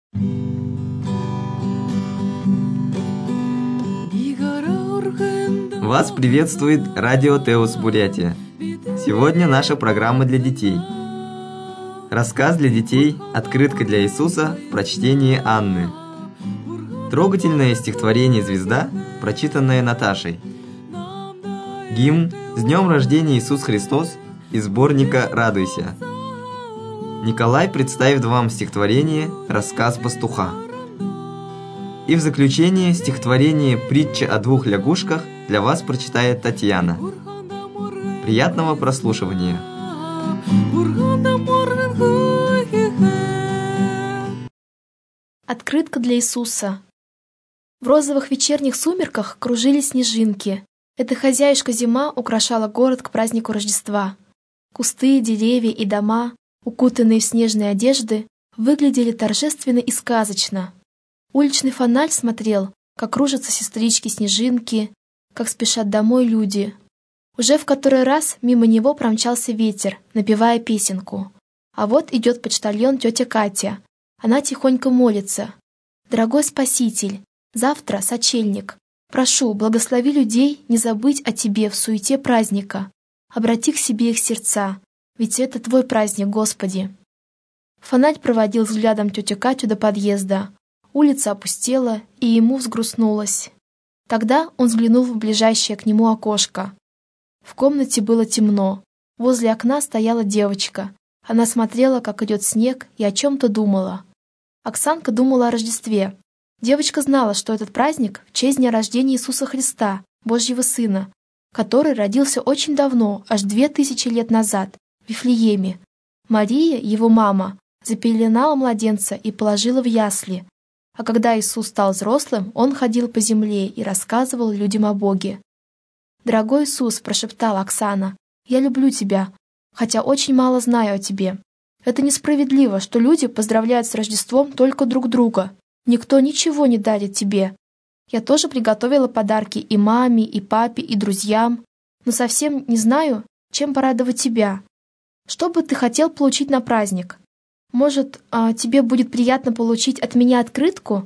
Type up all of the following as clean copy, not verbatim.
Вас приветствует радио Теос Бурятия. Сегодня наша программа для детей. Рассказ для детей «Открытка для Иисуса» в прочтении Анны. Трогательное стихотворение «Звезда», прочитанное Наташей. Гимн «С днем рождения Иисус Христос» из сборника «Радуйся». Николай представит вам стихотворение «Рассказ пастуха». И в заключение стихотворение «Притча о двух лягушках» для вас прочитает Татьяна. Приятного прослушивания! Открытка для Иисуса. В розовых вечерних сумерках кружили снежинки. Эта хозяюшка-зима украшала город к празднику Рождества. Кусты, деревья и дома, укутанные в снежные одежды, выглядели торжественно и сказочно. Уличный фонарь смотрел, как кружатся сестрички-снежинки, как спешат домой люди. Уже в который раз мимо него промчался ветер, напевая песенку. А вот идет почтальон тетя Катя. Она тихонько молится. «Дорогой Спаситель, завтра сочельник. Прошу, благослови людей не забыть о Тебе в суете праздника. Обрати к себе их сердца, ведь это Твой праздник, Господи». Фонарь проводил взглядом тетю Катю до подъезда. Улица опустела, и ему взгрустнулось. Тогда он взглянул в ближайшее к нему окошко. В комнате было темно. Возле окна стояла девочка. Она смотрела, как идет снег, и о чем-то думала. Оксанка думала о Рождестве. Девочка знала, что этот праздник в честь дня рождения Иисуса Христа, Божьего Сына, который родился очень давно, аж 2000 лет назад, в Вифлееме. Мария, его мама, запеленала младенца и положила в ясли. А когда Иисус стал взрослым, он ходил по земле и рассказывал людям о Боге. «Дорогой Иисус», — прошептала Оксана, — «я люблю Тебя, хотя очень мало знаю о Тебе. Это несправедливо, что люди поздравляют с Рождеством только друг друга. Никто ничего не дарит Тебе. Я тоже приготовила подарки и маме, и папе, и друзьям, но совсем не знаю, чем порадовать Тебя. Что бы ты хотел получить на праздник? Может, тебе будет приятно получить от меня открытку?»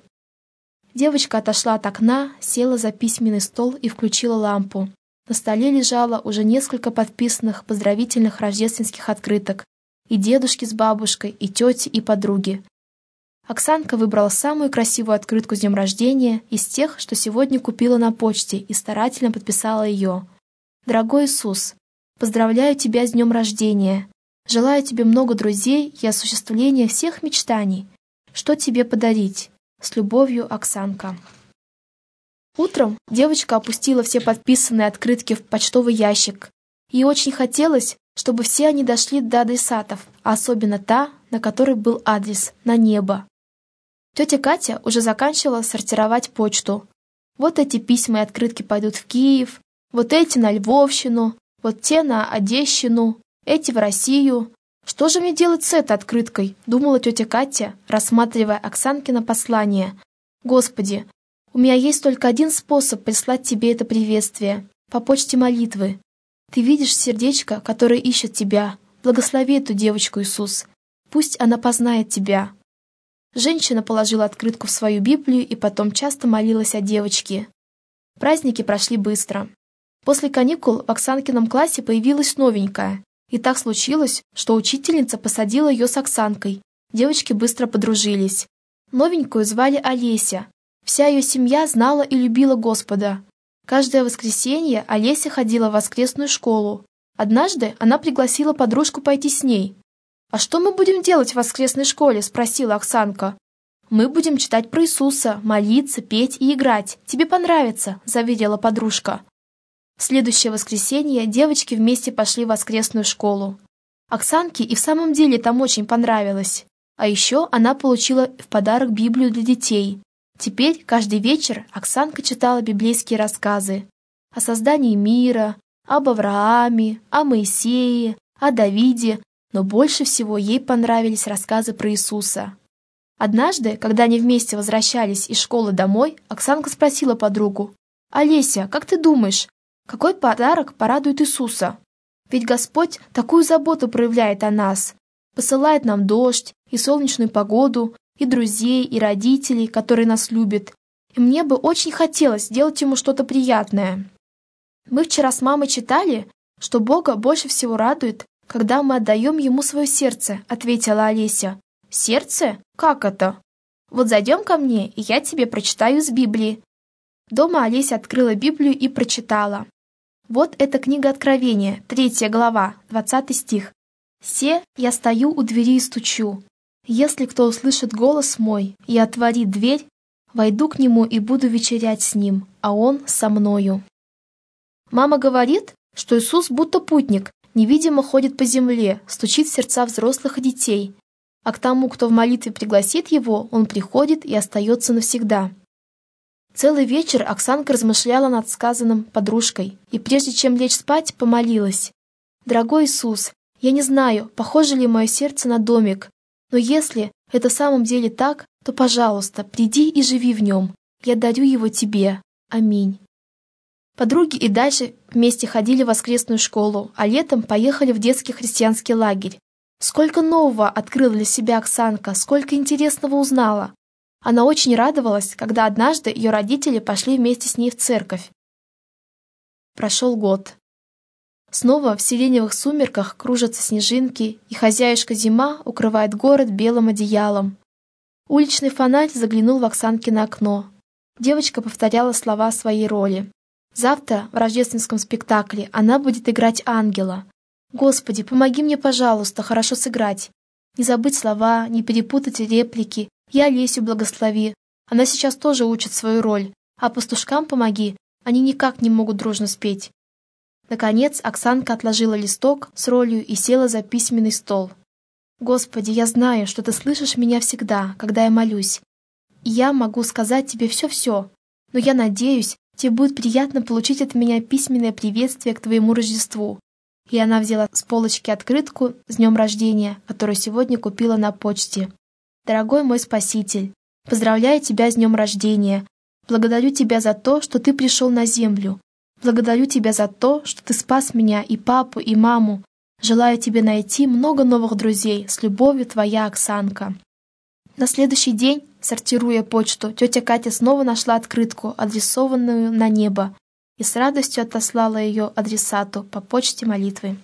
Девочка отошла от окна, села за письменный стол и включила лампу. На столе лежало уже несколько подписанных поздравительных рождественских открыток. И дедушки с бабушкой, и тети, и подруги. Оксанка выбрала самую красивую открытку с днем рождения из тех, что сегодня купила на почте, и старательно подписала ее. «Дорогой Иисус, поздравляю тебя с днем рождения. Желаю тебе много друзей и осуществления всех мечтаний. Что тебе подарить? С любовью, Оксанка». Утром девочка опустила все подписанные открытки в почтовый ящик. Ей очень хотелось, чтобы все они дошли до адресатов, а особенно та, на которой был адрес, на небо. Тетя Катя уже заканчивала сортировать почту. Вот эти письма и открытки пойдут в Киев, вот эти на Львовщину, вот те на Одещину, эти в Россию. Что же мне делать с этой открыткой, думала тетя Катя, рассматривая Оксанкино послание. Господи, у меня есть только один способ прислать тебе это приветствие, по почте молитвы. Ты видишь сердечко, которое ищет тебя. Благослови эту девочку, Иисус. Пусть она познает тебя. Женщина положила открытку в свою Библию и потом часто молилась о девочке. Праздники прошли быстро. После каникул в Оксанкином классе появилась новенькая. И так случилось, что учительница посадила ее с Оксанкой. Девочки быстро подружились. Новенькую звали Олеся. Вся ее семья знала и любила Господа. Каждое воскресенье Олеся ходила в воскресную школу. Однажды она пригласила подружку пойти с ней. «А что мы будем делать в воскресной школе?» – спросила Оксанка. «Мы будем читать про Иисуса, молиться, петь и играть. Тебе понравится», – заверила подружка. В следующее воскресенье девочки вместе пошли в воскресную школу. Оксанке и в самом деле там очень понравилось. А еще она получила в подарок Библию для детей. Теперь каждый вечер Оксанка читала библейские рассказы о создании мира, об Аврааме, о Моисее, о Давиде, но больше всего ей понравились рассказы про Иисуса. Однажды, когда они вместе возвращались из школы домой, Оксанка спросила подругу: «Олеся, как ты думаешь, какой подарок порадует Иисуса? Ведь Господь такую заботу проявляет о нас, посылает нам дождь и солнечную погоду, и друзей, и родителей, которые нас любят. И мне бы очень хотелось сделать ему что-то приятное. Мы вчера с мамой читали, что Бога больше всего радует, когда мы отдаем Ему свое сердце, ответила Олеся. Сердце? Как это? Вот зайдем ко мне, и я тебе прочитаю из Библии. Дома Олеся открыла Библию и прочитала. Вот эта книга Откровения, 3 глава, 20 стих. «Се, я стою у двери и стучу. Если кто услышит голос мой и отворит дверь, войду к нему и буду вечерять с ним, а он со мною». Мама говорит, что Иисус будто путник, невидимо ходит по земле, стучит в сердца взрослых и детей, а к тому, кто в молитве пригласит его, он приходит и остается навсегда. Целый вечер Оксанка размышляла над сказанным подружкой, и прежде чем лечь спать, помолилась. «Дорогой Иисус, я не знаю, похоже ли мое сердце на домик, но если это в самом деле так, то, пожалуйста, приди и живи в нем. Я дарю его тебе. Аминь». Подруги и дальше вместе ходили в воскресную школу, а летом поехали в детский христианский лагерь. Сколько нового открыла для себя Оксанка, сколько интересного узнала. Она очень радовалась, когда однажды ее родители пошли вместе с ней в церковь. Прошел год. Снова в сиреневых сумерках кружатся снежинки, и хозяюшка зима укрывает город белым одеялом. Уличный фонарь заглянул в Оксанкино окно. Девочка повторяла слова своей роли. Завтра в рождественском спектакле она будет играть ангела. «Господи, помоги мне, пожалуйста, хорошо сыграть. Не забыть слова, не перепутать реплики. Я Олесю благослови. Она сейчас тоже учит свою роль. А пастушкам помоги, они никак не могут дружно спеть». Наконец Оксанка отложила листок с ролью и села за письменный стол. «Господи, я знаю, что Ты слышишь меня всегда, когда я молюсь. И я могу сказать Тебе все-все, но я надеюсь, Тебе будет приятно получить от меня письменное приветствие к Твоему Рождеству». И она взяла с полочки открытку с днем рождения, которую сегодня купила на почте. «Дорогой мой Спаситель, поздравляю Тебя с днем рождения. Благодарю Тебя за то, что Ты пришел на землю. Благодарю Тебя за то, что Ты спас меня и папу, и маму. Желаю Тебе найти много новых друзей. С любовью, Твоя Оксанка». На следующий день, сортируя почту, тетя Катя снова нашла открытку, адресованную на небо, и с радостью отослала ее адресату по почте молитвы.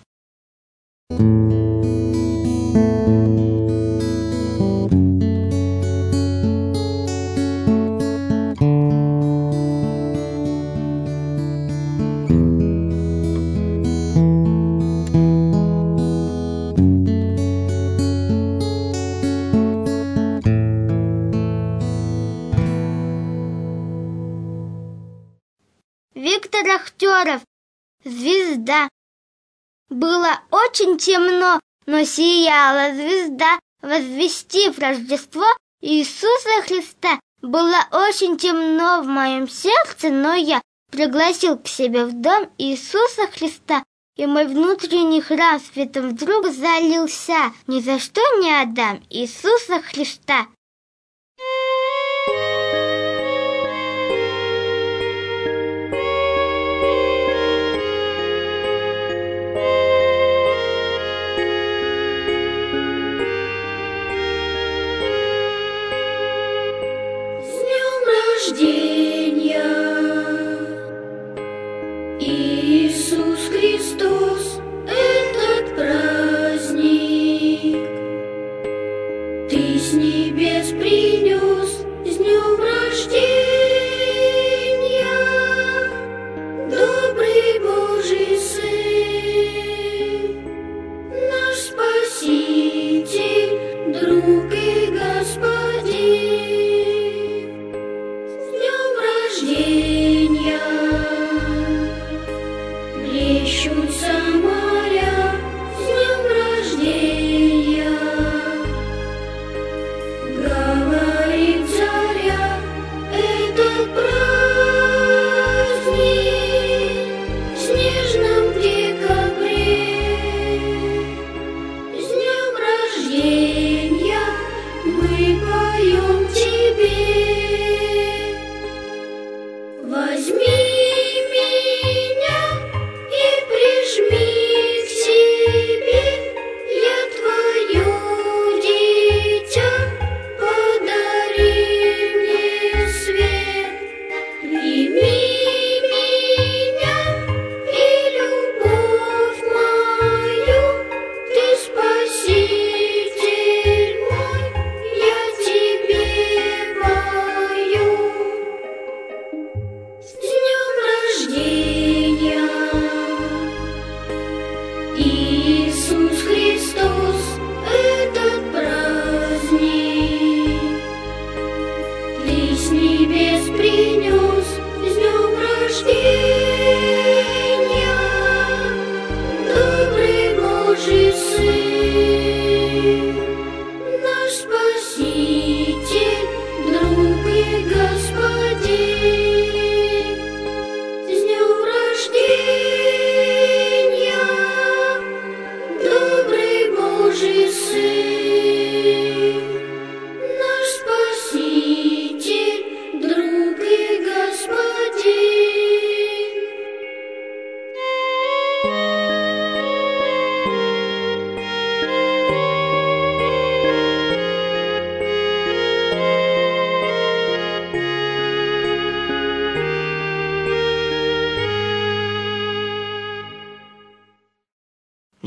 Виктор Ахтеров. Звезда. Было очень темно, но сияла звезда, возвестив Рождество Иисуса Христа. Было очень темно в моем сердце, но я пригласил к себе в дом Иисуса Христа, и мой внутренний храм светом вдруг залился. Ни за что не отдам Иисуса Христа. Иисус Христос, этот праздник Ты с небес принес, с днем рождения, добрый Божий Сын, наш Спаситель, друг и Господин. С днем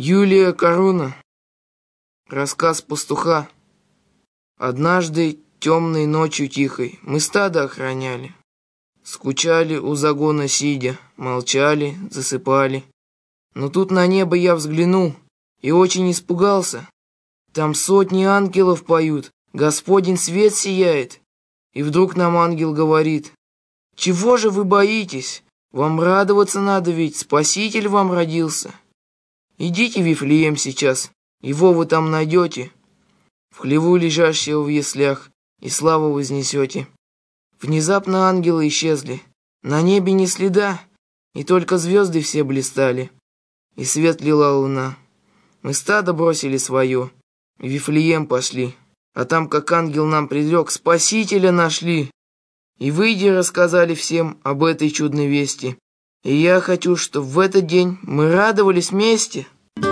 Юлия Коруна. Рассказ пастуха. Однажды темной ночью тихой мы стадо охраняли. Скучали у загона сидя, молчали, засыпали. Но тут на небо я взглянул и очень испугался. Там сотни ангелов поют, Господень свет сияет. И вдруг нам ангел говорит: «Чего же вы боитесь? Вам радоваться надо, ведь Спаситель вам родился. Идите в Вифлеем сейчас, его вы там найдете, в хлеву лежащего в яслях, и славу вознесете». Внезапно ангелы исчезли, на небе ни следа, и только звезды все блистали, и свет лила луна. Мы стадо бросили свое, в Вифлеем пошли, а там, как ангел нам предрек, Спасителя нашли. И выйдя, рассказали всем об этой чудной вести. И я хочу, чтобы в этот день мы радовались вместе.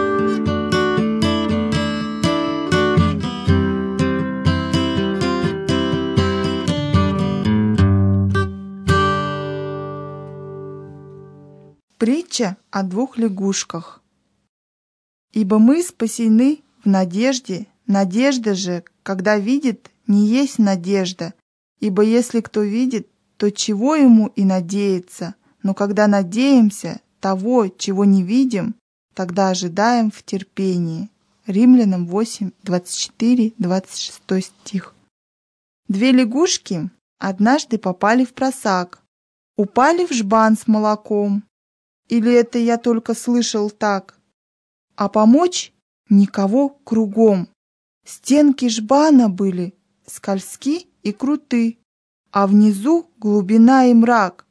Притча о двух лягушках. Ибо мы спасены в надежде, надежда же, когда видит, не есть надежда. Ибо если кто видит, то чего ему и надеяться, но когда надеемся того, чего не видим, тогда ожидаем в терпении. Римлянам 8, 24, 26 стих. Две лягушки однажды попали в просак, упали в жбан с молоком. Или это я только слышал так? А помочь никого кругом. Стенки жбана были скользки и круты, а внизу глубина и мрак.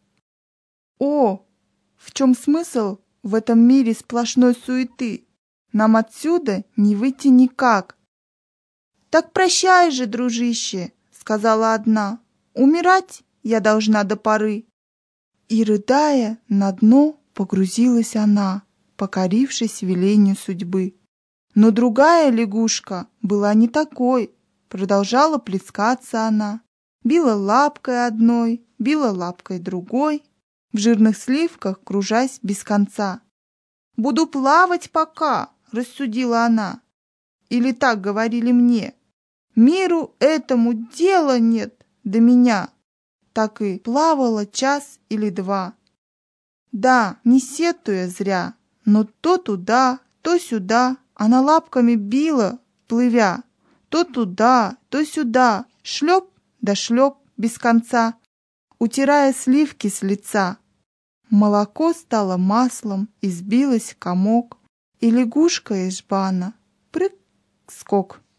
О, в чем смысл в этом мире сплошной суеты? Нам отсюда не выйти никак. Так прощай же, дружище, сказала одна, умирать я должна до поры. И, рыдая, на дно погрузилась она, покорившись велению судьбы. Но другая лягушка была не такой. Продолжала плескаться она, била лапкой одной, била лапкой другой, в жирных сливках кружась без конца. «Буду плавать пока», — рассудила она. Или так говорили мне. Миру этому дела нет до меня. Так и плавала час или два. Да, не сетуя зря, но то туда, то сюда она лапками била, плывя. То туда, то сюда, шлеп да шлеп без конца, утирая сливки с лица. Молоко стало маслом, и сбилось в комок, и лягушка из жбана прыг-скок.